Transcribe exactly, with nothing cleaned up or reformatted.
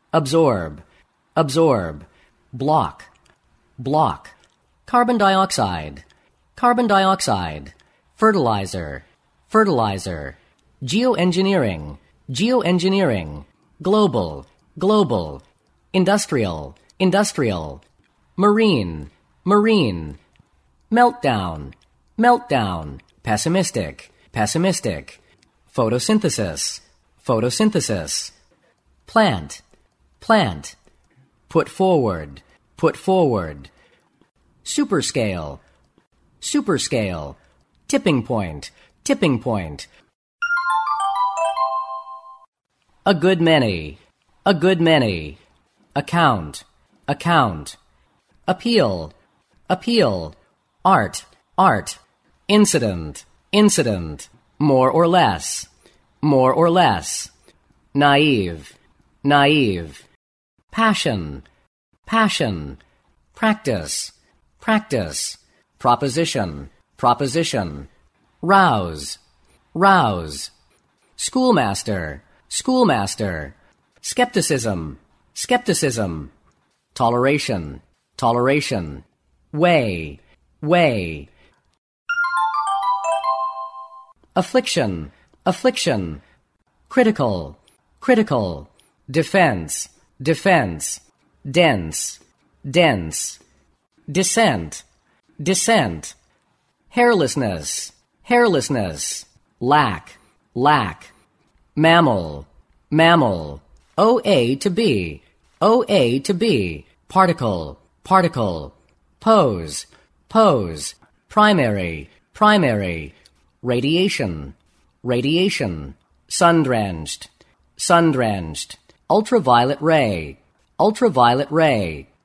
absorb, absorb, block, block, carbon dioxide, carbon dioxide, fertilizer, fertilizer, geoengineering, geoengineering, global, global, industrial, industrial, marine, marine, meltdown, meltdown, pessimistic, pessimistic, photosynthesis, photosynthesis, plant, plant, put forward, put forward, superscale, superscale, tipping point, tipping point, a good many, a good many, account, account, appeal, appeal, art, art, incident, incident, more or less, more or less, naive, naive, passion, passion, practice, practice, proposition, proposition, rouse, rouse, schoolmaster, schoolmaster, skepticism, skepticism, toleration, toleration, way, way, affliction, affliction, critical, critical, defense, defense, dense, dense, descent, descent, hairlessness, hairlessness, lack, lack, mammal, mammal, O A to B, O A to B, particle, particle, pose, pose, primary, primary, radiation, radiation, sun-drenched, sun-drenched, ultraviolet ray, ultraviolet ray,